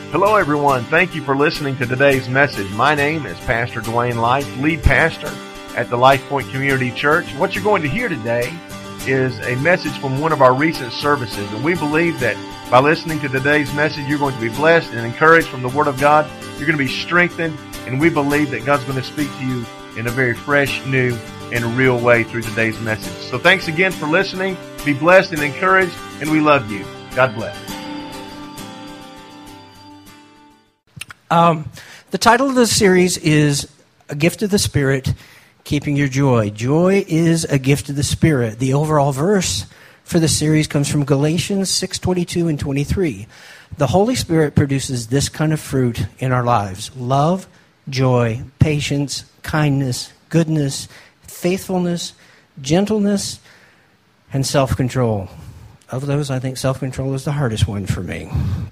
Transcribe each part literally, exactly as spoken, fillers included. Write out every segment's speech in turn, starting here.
Hello, everyone. Thank you for listening to today's message. My name is Pastor Dwayne Life, lead pastor at the Life Point Community Church. What you're going to hear today is a message from one of our recent services, and we believe that by listening to today's message, you're going to be blessed and encouraged from the Word of God. You're going to be strengthened, and we believe that God's going to speak to you in a very fresh, new, and real way through today's message. So thanks again for listening. Be blessed and encouraged, and we love you. God bless. Um, the title of this series is A Gift of the Spirit, Keeping Your Joy. Joy is a gift of the Spirit. The overall verse for the series comes from Galatians six twenty-two and twenty-three. The Holy Spirit produces this kind of fruit in our lives: love, joy, patience, kindness, goodness, faithfulness, gentleness, and self-control. Of those, I think self-control is the hardest one for me.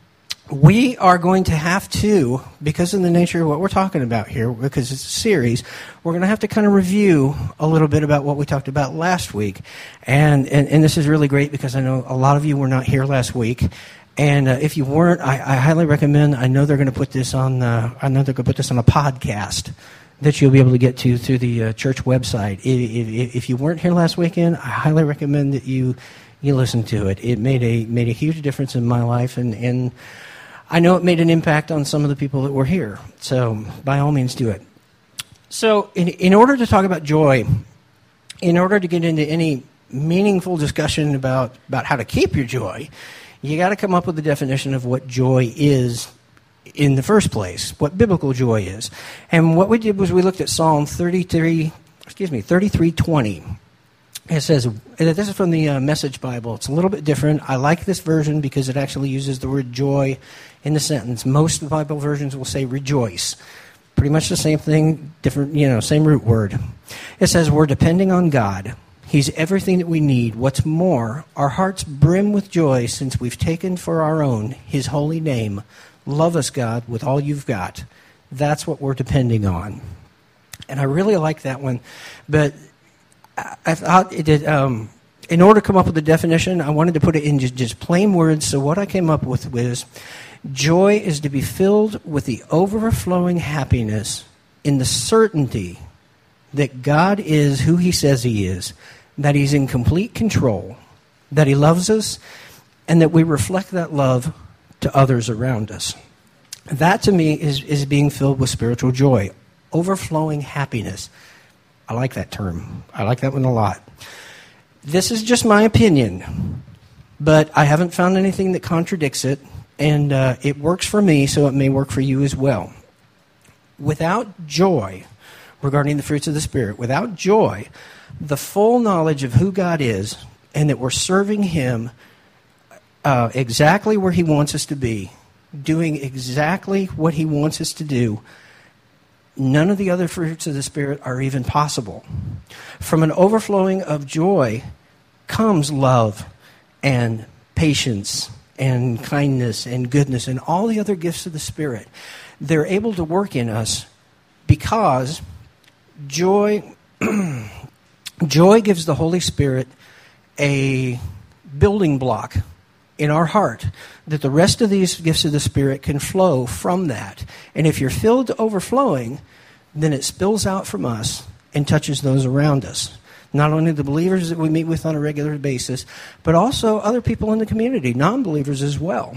We are going to have to, because of the nature of what we're talking about here, because it's a series, we're going to have to kind of review a little bit about what we talked about last week. And and, and this is really great because I know a lot of you were not here last week. And uh, if you weren't, I, I highly recommend, I know they're going to put this on, uh, I know they're going to put this on a podcast that you'll be able to get to through the uh, church website. If, if, if you weren't here last weekend, I highly recommend that you you listen to it. It made a made a huge difference in my life, and and I know it made an impact on some of the people that were here. So by all means, do it. So in, in order to talk about joy, in order to get into any meaningful discussion about, about how to keep your joy, you got to come up with a definition of what joy is in the first place, what biblical joy is. And what we did was we looked at Psalm thirty-three, excuse me, thirty-three twenty. It says, this is from the uh, Message Bible. It's a little bit different. I like this version because it actually uses the word joy in the sentence. Most of the Bible versions will say rejoice. Pretty much the same thing, different, you know, same root word. It says, we're depending on God. He's everything that we need. What's more, our hearts brim with joy since we've taken for our own His holy name. Love us, God, with all you've got. That's what we're depending on. And I really like that one. But I thought it did, um, in order to come up with a definition, I wanted to put it in just, just plain words. So what I came up with was, joy is to be filled with the overflowing happiness in the certainty that God is who He says He is, that He's in complete control, that He loves us, and that we reflect that love to others around us. That, to me, is, is being filled with spiritual joy, overflowing happiness. I like that term. I like that one a lot. This is just my opinion, but I haven't found anything that contradicts it, and uh, it works for me, so it may work for you as well. Without joy, regarding the fruits of the Spirit, without joy, the full knowledge of who God is and that we're serving Him uh, exactly where He wants us to be, doing exactly what He wants us to do, none of the other fruits of the Spirit are even possible. From an overflowing of joy comes love and patience and kindness and goodness and all the other gifts of the Spirit. They're able to work in us because joy, joy gives the Holy Spirit a building block in our heart that the rest of these gifts of the Spirit can flow from that. And if you're filled to overflowing, then it spills out from us and touches those around us. Not only the believers that we meet with on a regular basis, but also other people in the community, non-believers as well.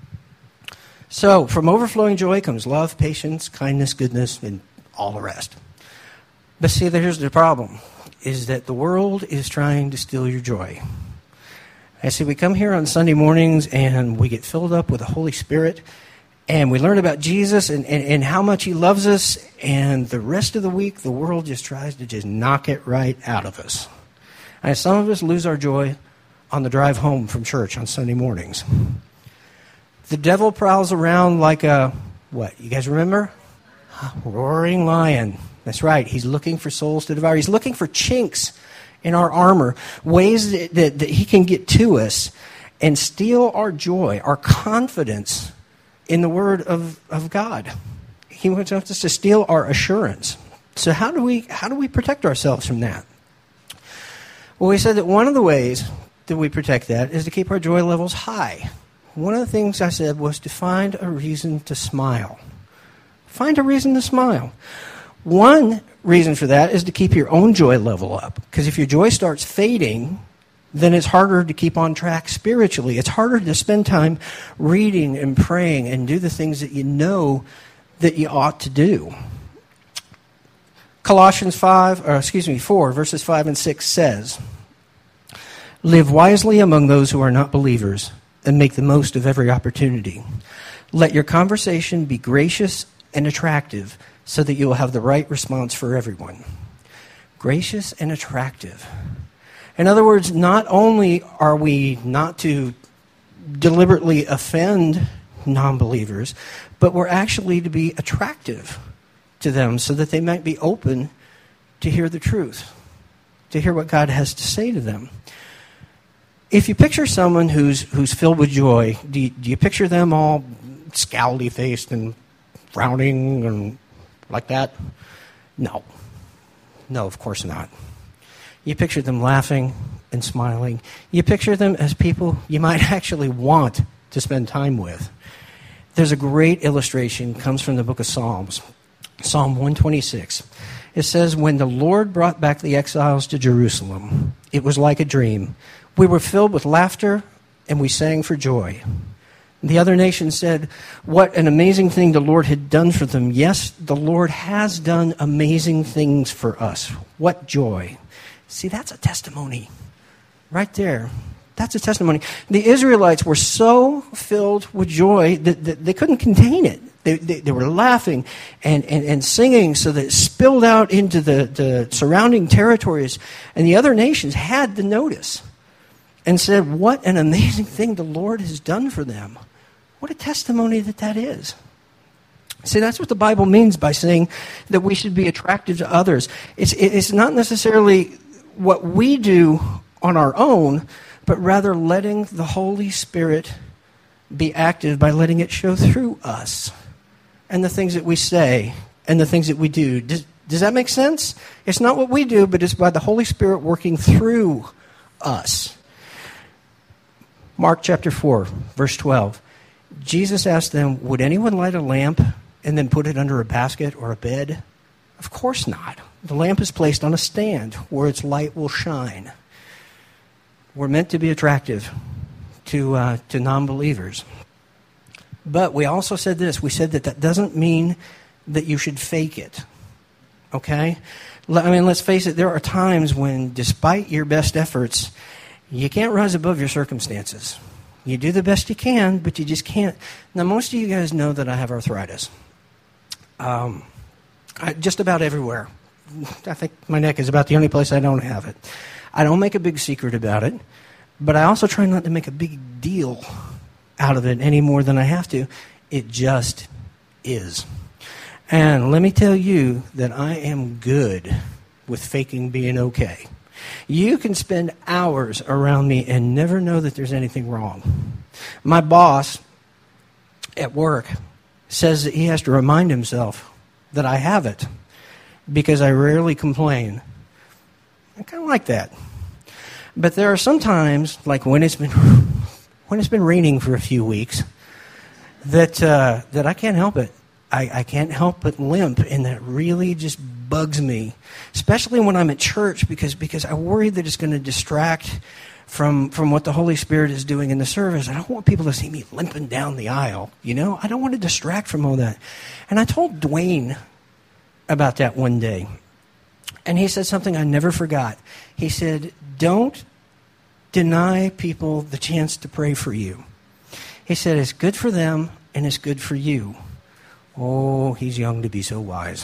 So from overflowing joy comes love, patience, kindness, goodness, and all the rest. But see, here's the problem, is that the world is trying to steal your joy. I see we come here on Sunday mornings and we get filled up with the Holy Spirit and we learn about Jesus and, and, and how much He loves us, and the rest of the week the world just tries to just knock it right out of us. And some of us lose our joy on the drive home from church on Sunday mornings. The devil prowls around like a, what, you guys remember? Roaring lion. That's right, he's looking for souls to devour. He's looking for chinks in our armor, ways that, that, that he can get to us and steal our joy, our confidence in the Word of, of God. He wants us to steal our assurance. So how do we how do we protect ourselves from that? Well, we said that one of the ways that we protect that is to keep our joy levels high. one of the things I said was to find a reason to smile. Find a reason to smile. One reason for that is to keep your own joy level up. Because if your joy starts fading, then it's harder to keep on track spiritually. It's harder to spend time reading and praying and do the things that you know that you ought to do. Colossians five, or excuse me, four, verses five and six says, "Live wisely among those who are not believers, and make the most of every opportunity. Let your conversation be gracious and attractive, so that you will have the right response for everyone." Gracious and attractive. In other words, not only are we not to deliberately offend non-believers, but we're actually to be attractive to them so that they might be open to hear the truth, to hear what God has to say to them. If you picture someone who's who's filled with joy, do you, do you picture them all scowly-faced and frowning and like that? No. No, of course not. You picture them laughing and smiling. You picture them as people you might actually want to spend time with. There's a great illustration, comes from the book of Psalms, Psalm one twenty-six. It says, "When the Lord brought back the exiles to Jerusalem, it was like a dream. We were filled with laughter, and we sang for joy. The other nations said, 'What an amazing thing the Lord had done for them.' Yes, the Lord has done amazing things for us. What joy." See, that's a testimony right there. That's a testimony. The Israelites were so filled with joy that, that they couldn't contain it. They, they, they were laughing and, and, and singing so that it spilled out into the, the surrounding territories. And the other nations had the notice and said, "What an amazing thing the Lord has done for them." What a testimony that that is. See, that's what the Bible means by saying that we should be attractive to others. It's, it's not necessarily what we do on our own, but rather letting the Holy Spirit be active by letting it show through us and the things that we say and the things that we do. Does, does that make sense? It's not what we do, but it's by the Holy Spirit working through us. Mark chapter four, verse twelve. Jesus asked them, "Would anyone light a lamp and then put it under a basket or a bed?" Of course not. The lamp is placed on a stand where its light will shine. We're meant to be attractive to uh, to non-believers. But we also said this. We said that that doesn't mean that you should fake it. Okay? I mean, let's face it. There are times when, despite your best efforts, you can't rise above your circumstances. You do the best you can, but you just can't. Now, most of you guys know that I have arthritis. Um, I, just about everywhere. I think my neck is about the only place I don't have it. I don't make a big secret about it, but I also try not to make a big deal out of it any more than I have to. It just is. And let me tell you that I am good with faking being okay. You can spend hours around me and never know that there's anything wrong. My boss at work says that he has to remind himself that I have it because I rarely complain. I kind of like that. But there are some times, like when it's been when it's been raining for a few weeks, that uh, that I can't help it. I, I can't help but limp, and that really just bugs me, especially when I'm at church, because because I worry that it's going to distract from from what the Holy Spirit is doing in the service. I don't want people to see me limping down the aisle, you know? I don't want to distract from all that. And I told Dwayne about that one day, and he said something I never forgot. He said, "Don't deny people the chance to pray for you." He said, "It's good for them, and it's good for you." Oh, he's young to be so wise.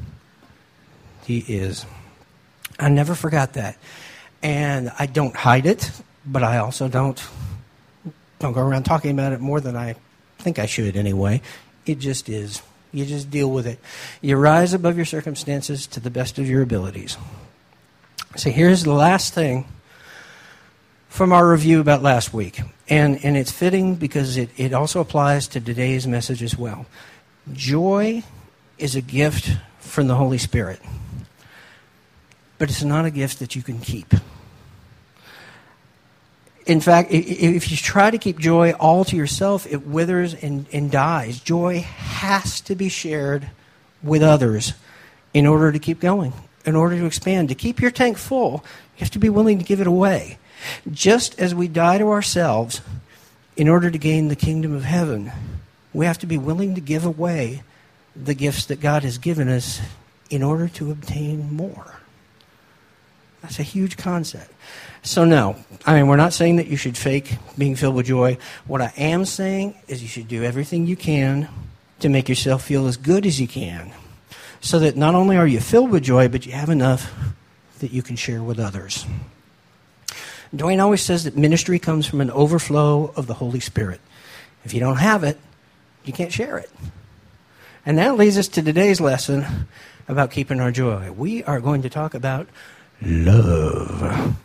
He is. I never forgot that. And I don't hide it, but I also don't, don't go around talking about it more than I think I should anyway. It just is. You just deal with it. You rise above your circumstances to the best of your abilities. So here's the last thing from our review about last week. And, and it's fitting because it, it also applies to today's message as well. Joy is a gift from the Holy Spirit, but it's not a gift that you can keep. In fact, if you try to keep joy all to yourself, it withers and, and dies. Joy has to be shared with others in order to keep going, in order to expand. To keep your tank full, you have to be willing to give it away. Just as we die to ourselves in order to gain the kingdom of heaven, we have to be willing to give away the gifts that God has given us in order to obtain more. That's a huge concept. So no, I mean, we're not saying that you should fake being filled with joy. What I am saying is you should do everything you can to make yourself feel as good as you can, so that not only are you filled with joy, but you have enough that you can share with others. Dwayne always says that ministry comes from an overflow of the Holy Spirit. If you don't have it, you can't share it. And that leads us to today's lesson about keeping our joy. We are going to talk about love.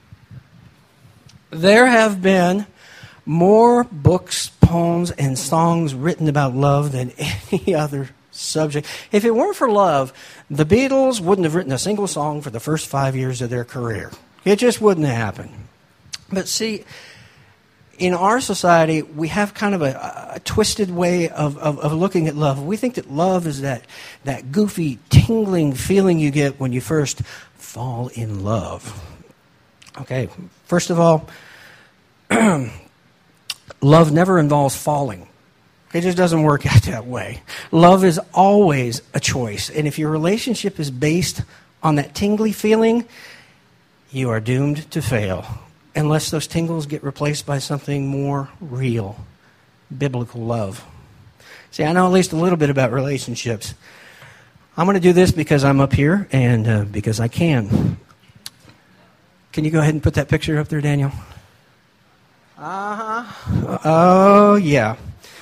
There have been more books, poems, and songs written about love than any other subject. If it weren't for love, the Beatles wouldn't have written a single song for the first five years of their career. It just wouldn't happen. But see, in our society, we have kind of a, a twisted way of, of, of looking at love. We think that love is that, that goofy, tingling feeling you get when you first fall in love. Okay, first of all, love never involves falling. It just doesn't work out that way. Love is always a choice. And if your relationship is based on that tingly feeling, you are doomed to fail, unless those tingles get replaced by something more real, biblical love. See, I know at least a little bit about relationships. I'm going to do this because I'm up here and uh, because I can. Can you go ahead and put that picture up there, Daniel? Uh-huh. Oh, yeah.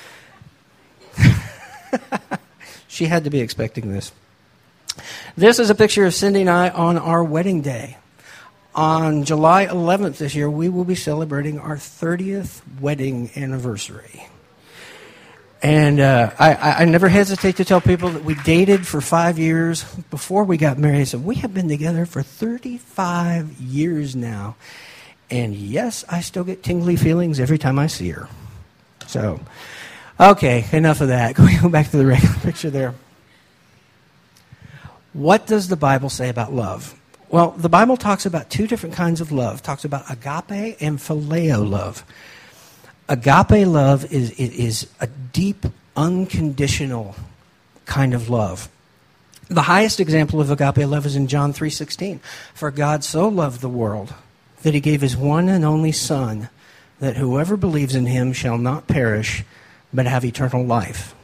She had to be expecting this. This is a picture of Cindy and I on our wedding day. On July eleventh this year, we will be celebrating our thirtieth wedding anniversary. And uh, I, I never hesitate to tell people that we dated for five years before we got married. So we have been together for thirty-five years now. And yes, I still get tingly feelings every time I see her. So, okay, enough of that. Can we go back to the regular picture there? What does the Bible say about love? Well, the Bible talks about two different kinds of love. It talks about agape and phileo love. Agape love is, is a deep, unconditional kind of love. The highest example of agape love is in John three sixteen. For God so loved the world that he gave his one and only Son, that whoever believes in him shall not perish, but have eternal life.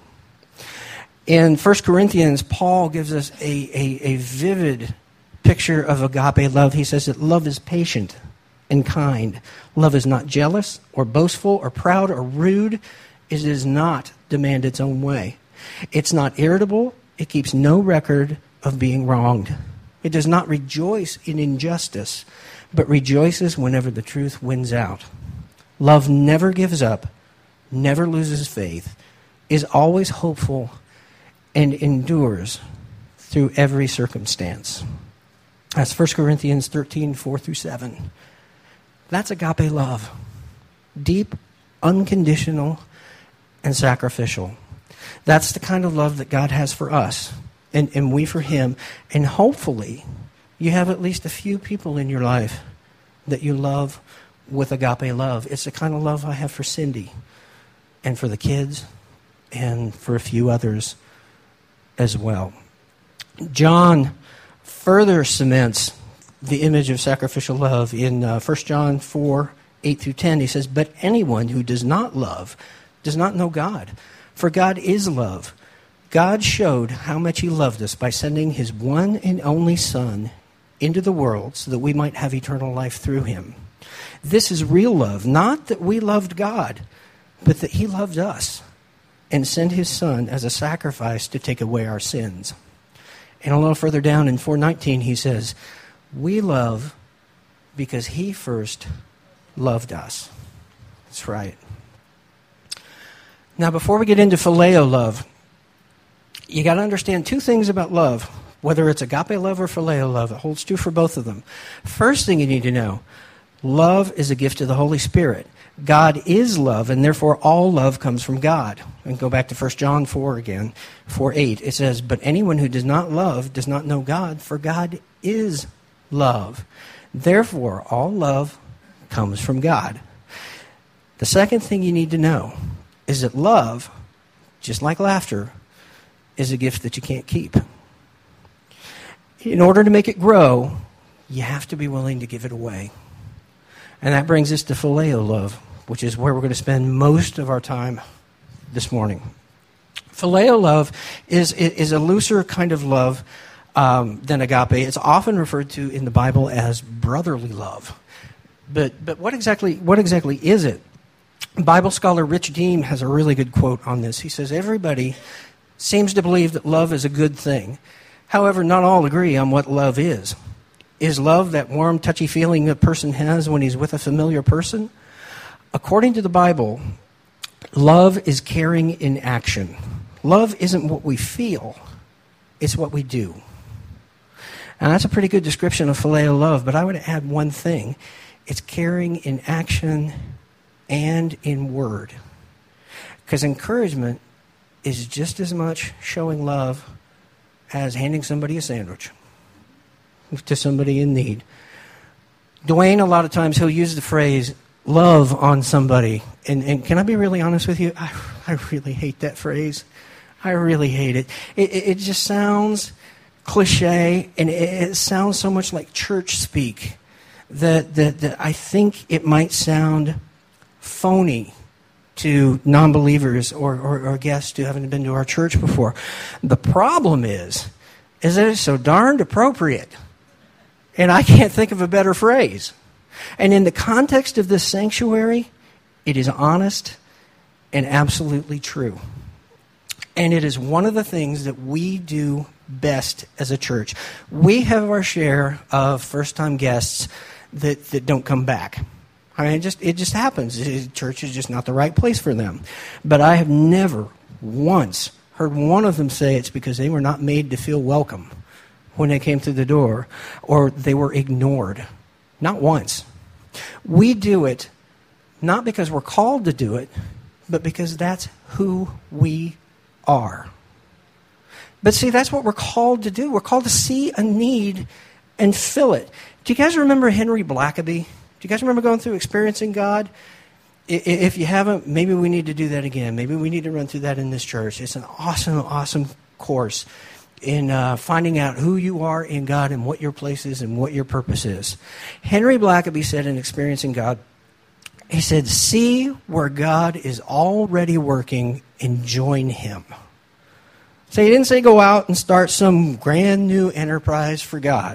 In First Corinthians, Paul gives us a, a, a vivid picture of agape love. He says that love is patient and kind. Love is not jealous or boastful or proud or rude. It does not demand its own way. It's not irritable. It keeps no record of being wronged. It does not rejoice in injustice, but rejoices whenever the truth wins out. Love never gives up, never loses faith, is always hopeful, and endures through every circumstance. That's First Corinthians thirteen, four through seven. That's agape love. Deep, unconditional, and sacrificial. That's the kind of love that God has for us, and, and we for him. And hopefully, you have at least a few people in your life that you love with agape love. It's the kind of love I have for Cindy, and for the kids, and for a few others as well. John further cements the image of sacrificial love in uh, First John four, eight through ten. He says, but anyone who does not love does not know God, for God is love. God showed how much he loved us by sending his one and only Son into the world so that we might have eternal life through him. This is real love, not that we loved God, but that he loved us and sent his Son as a sacrifice to take away our sins. And a little further down in four nineteen, he says, we love because he first loved us. That's right. Now, before we get into phileo love, you got to understand two things about love, whether it's agape love or phileo love. It holds true for both of them. First thing you need to know, Love is a gift of the Holy Spirit. God is love, and therefore all love comes from God. And go back to First John four again, four eight. It says, but anyone who does not love does not know God, for God is love. Therefore, all love comes from God. The second thing you need to know is that love, just like laughter, is a gift that you can't keep. In order to make it grow, you have to be willing to give it away. And that brings us to phileo love, which is where we're going to spend most of our time this morning. Phileo love is, is a looser kind of love um, than agape. It's often referred to in the Bible as brotherly love. But but what exactly what exactly is it? Bible scholar Rich Deem has a really good quote on this. He says, everybody seems to believe that love is a good thing. However, not all agree on what love is. Is love that warm, touchy feeling a person has when he's with a familiar person? According to the Bible, love is caring in action. Love isn't what we feel, it's what we do. And that's a pretty good description of phileo love, but I would add one thing. It's caring in action and in word. Because encouragement is just as much showing love as handing somebody a sandwich to somebody in need. Dwayne, a lot of times, he'll use the phrase, love on somebody. And, and can I be really honest with you? I, I really hate that phrase. I really hate it. It, it, it just sounds cliche, and it, it sounds so much like church speak that, that, that I think it might sound phony to non-believers or, or, or guests who haven't been to our church before. The problem is, is that it's so darned appropriate. And I can't think of a better phrase. And in the context of this sanctuary, it is honest and absolutely true. And it is one of the things that we do best as a church. We have our share of first-time guests that, that don't come back. I mean, it just, it just happens. Church is just not the right place for them. But I have never once heard one of them say it's because they were not made to feel welcome when they came through the door, or they were ignored. Not once. We do it not because we're called to do it, but because that's who we are. But see, that's what we're called to do. We're called to see a need and fill it. Do you guys remember Henry Blackaby? Do you guys remember going through Experiencing God? If you haven't, maybe we need to do that again. Maybe we need to run through that in this church. It's an awesome, awesome course in uh, finding out who you are in God and what your place is and what your purpose is. Henry Blackaby said in Experiencing God, he said, see where God is already working and join Him. So he didn't say go out and start some grand new enterprise for God.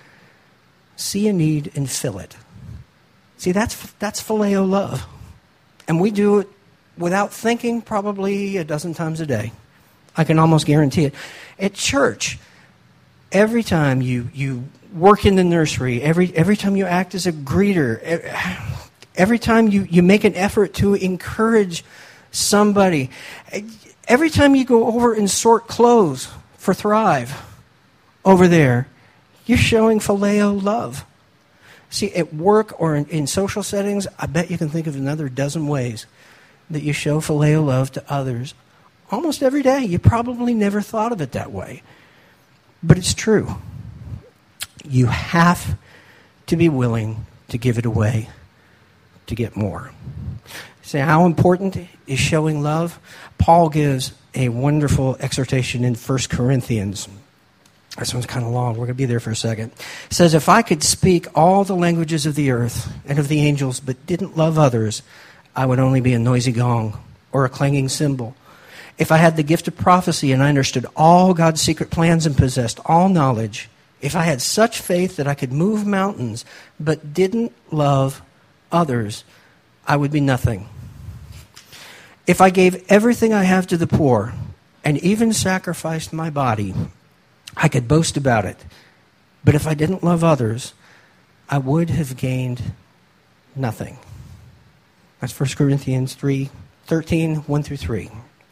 See a need and fill it. See, that's that's phileo love. And we do it without thinking probably a dozen times a day. I can almost guarantee it. At church, every time you, you work in the nursery, every every time you act as a greeter, every time you, you make an effort to encourage somebody, every time you go over and sort clothes for Thrive over there, you're showing phileo love. See, at work or in, in social settings, I bet you can think of another dozen ways that you show phileo love to others almost every day. You probably never thought of it that way. But it's true. You have to be willing to give it away to get more. See, how important is showing love? Paul gives a wonderful exhortation in First Corinthians. This one's kind of long. We're going to be there for a second. It says, if I could speak all the languages of the earth and of the angels, but didn't love others, I would only be a noisy gong or a clanging cymbal. If I had the gift of prophecy and I understood all God's secret plans and possessed all knowledge, if I had such faith that I could move mountains, but didn't love others, I would be nothing. If I gave everything I have to the poor and even sacrificed my body, I could boast about it. But if I didn't love others, I would have gained nothing. That's First Corinthians three, thirteen, one through three.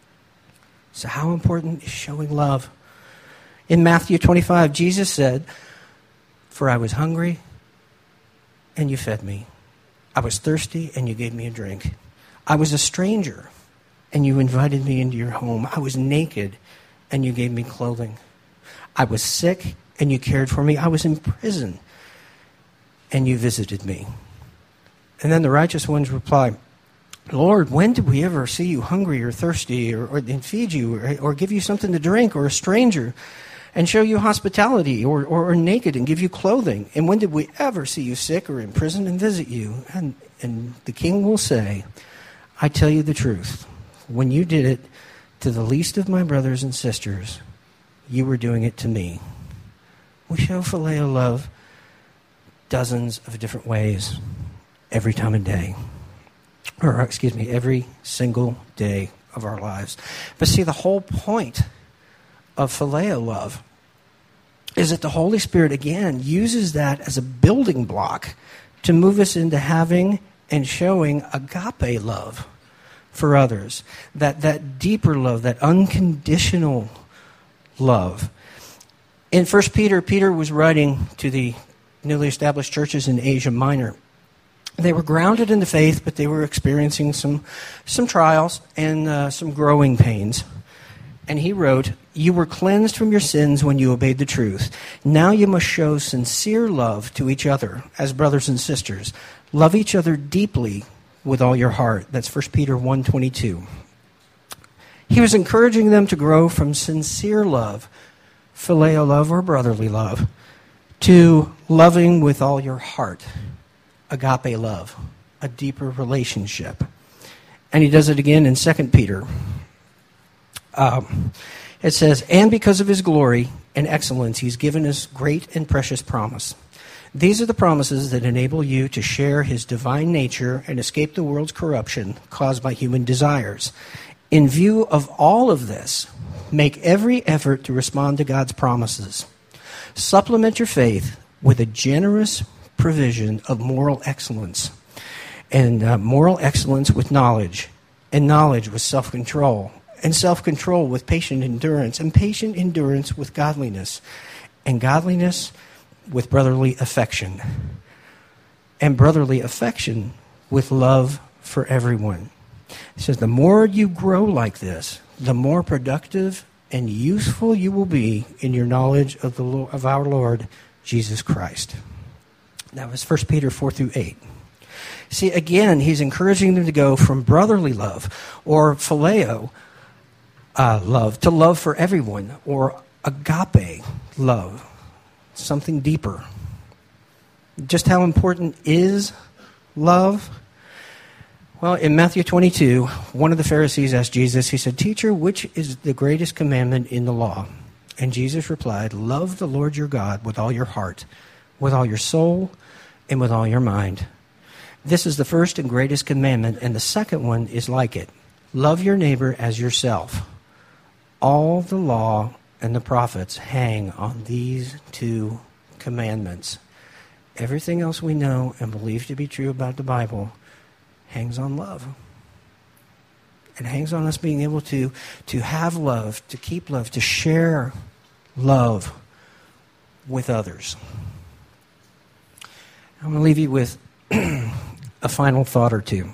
So how important is showing love? In Matthew twenty-five, Jesus said, for I was hungry, and you fed me. I was thirsty, and you gave me a drink. I was a stranger, and you invited me into your home. I was naked, and you gave me clothing. I was sick, and you cared for me. I was in prison, and you visited me. And then the righteous ones reply, Lord, when did we ever see you hungry or thirsty or, or and feed you or, or give you something to drink, or a stranger and show you hospitality, or, or, or naked and give you clothing? And when did we ever see you sick or in prison and visit you? And, and the king will say, I tell you the truth. When you did it to the least of my brothers and sisters, you were doing it to me. We show phileo love dozens of different ways every time of day. Or, excuse me, every single day of our lives. But see, the whole point of phileo love is that the Holy Spirit, again, uses that as a building block to move us into having and showing agape love for others. That, that deeper love, that unconditional love. In First Peter, Peter was writing to the newly established churches in Asia Minor. They were grounded in the faith, but they were experiencing some some trials and uh, some growing pains. And he wrote, you were cleansed from your sins when you obeyed the truth. Now you must show sincere love to each other as brothers and sisters. Love each other deeply with all your heart. That's First Peter one twenty-two. He was encouraging them to grow from sincere love, phileo love or brotherly love, to loving with all your heart. Agape love, a deeper relationship. And he does it again in Second Peter. Um, it says, and because of his glory and excellence, he's given us great and precious promise. These are the promises that enable you to share his divine nature and escape the world's corruption caused by human desires. In view of all of this, make every effort to respond to God's promises. Supplement your faith with a generous provision of moral excellence, and uh, moral excellence with knowledge, and knowledge with self-control, and self-control with patient endurance, and patient endurance with godliness, and godliness with brotherly affection, and brotherly affection with love for everyone. It says the more you grow like this, the more productive and useful you will be in your knowledge of the Lord, of our Lord Jesus Christ. That was First Peter four through eight. See, again, he's encouraging them to go from brotherly love or phileo uh, love to love for everyone, or agape love, something deeper. Just how important is love? Well, in Matthew twenty-two, one of the Pharisees asked Jesus, he said, Teacher, which is the greatest commandment in the law? And Jesus replied, love the Lord your God with all your heart, with all your soul, and with all your mind. This is the first and greatest commandment, and the second one is like it. Love your neighbor as yourself. All the law and the prophets hang on these two commandments. Everything else we know and believe to be true about the Bible hangs on love. It hangs on us being able to, to have love, to keep love, to share love with others. I'm going to leave you with a final thought or two.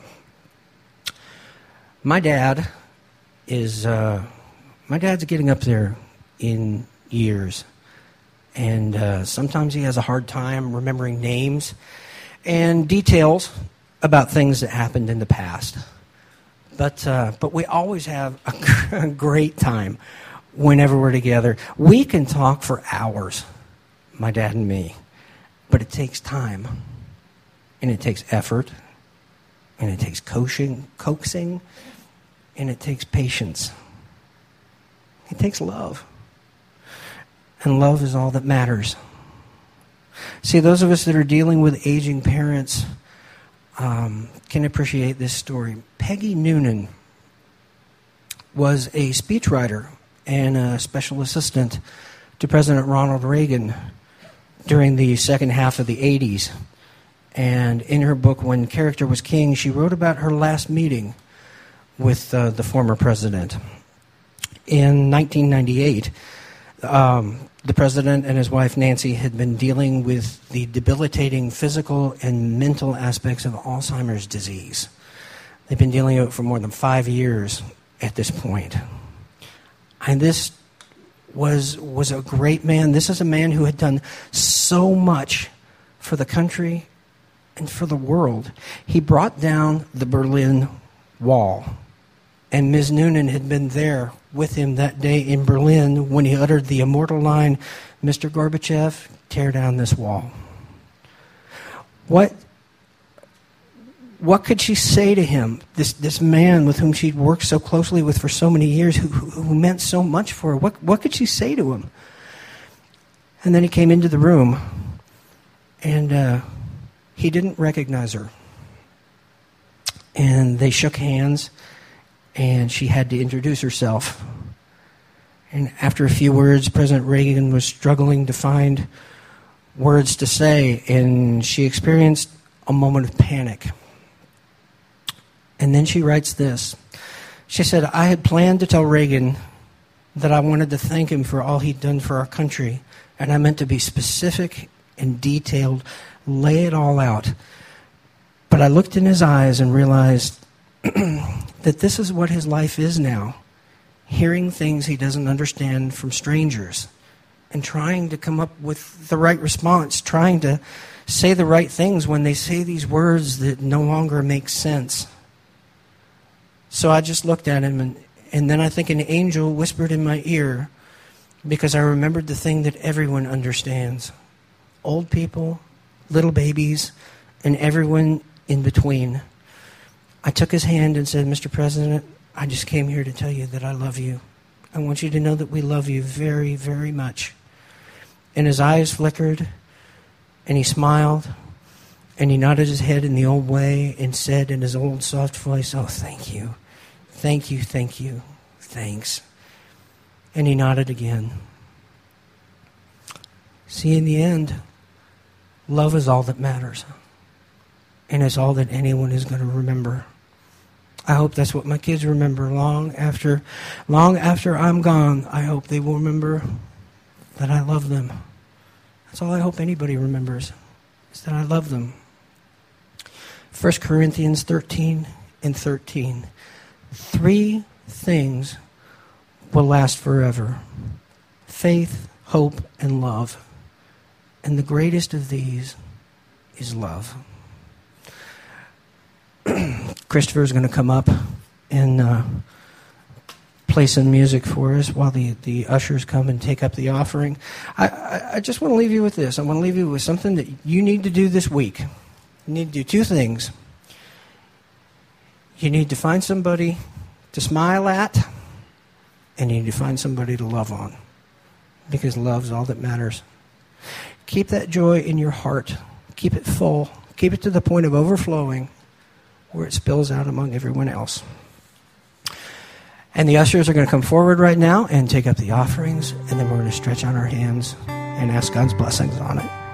My dad is, uh, my dad's getting up there in years. And uh, sometimes he has a hard time remembering names and details about things that happened in the past. But uh, but we always have a great time whenever we're together. We can talk for hours, my dad and me. But it takes time, and it takes effort, and it takes coaching, coaxing, and it takes patience. It takes love. And love is all that matters. See, those of us that are dealing with aging parents um, can appreciate this story. Peggy Noonan was a speechwriter and a special assistant to President Ronald Reagan during the second half of the eighties. And in her book, When Character Was King, she wrote about her last meeting with uh, the former president. In nineteen ninety-eight, Um, the president and his wife, Nancy, had been dealing with the debilitating physical and mental aspects of Alzheimer's disease. They've been dealing with it for more than five years at this point. And this was, was a great man. This is a man who had done so much for the country and for the world. He brought down the Berlin Wall. And Miz Noonan had been there with him that day in Berlin when he uttered the immortal line, "Mister Gorbachev, tear down this wall." What, what could she say to him, this, this man with whom she'd worked so closely with for so many years, who, who meant so much for her? What, what could she say to him? And then he came into the room, and uh, he didn't recognize her. And they shook hands, and she had to introduce herself. And after a few words, President Reagan was struggling to find words to say, and she experienced a moment of panic. And then she writes this. She said, "I had planned to tell Reagan that I wanted to thank him for all he'd done for our country, and I meant to be specific and detailed, lay it all out. But I looked in his eyes and realized that this is what his life is now, hearing things he doesn't understand from strangers and trying to come up with the right response, trying to say the right things when they say these words that no longer make sense." So I just looked at him, and, and then I think an angel whispered in my ear, because I remembered the thing that everyone understands. Old people, little babies, and everyone in between. I took his hand and said, "Mister President, I just came here to tell you that I love you. I want you to know that we love you very, very much." And his eyes flickered, and he smiled, and he nodded his head in the old way and said in his old soft voice, "Oh, thank you. Thank you, thank you, thanks." And he nodded again. See, in the end, love is all that matters. And it's all that anyone is going to remember. I hope that's what my kids remember long after, long after I'm gone. I hope they will remember that I love them. That's all I hope anybody remembers, is that I love them. First Corinthians thirteen and thirteen. Three things will last forever: faith, hope, and love. And the greatest of these is love. Christopher is going to come up and uh, play some music for us while the, the ushers come and take up the offering. I, I, I just want to leave you with this. I want to leave you with something that you need to do this week. You need to do two things. You need to find somebody to smile at, and you need to find somebody to love on, because love's all that matters. Keep that joy in your heart. Keep it full. Keep it to the point of overflowing, where it spills out among everyone else. And the ushers are going to come forward right now and take up the offerings, and then we're going to stretch out our hands and ask God's blessings on it.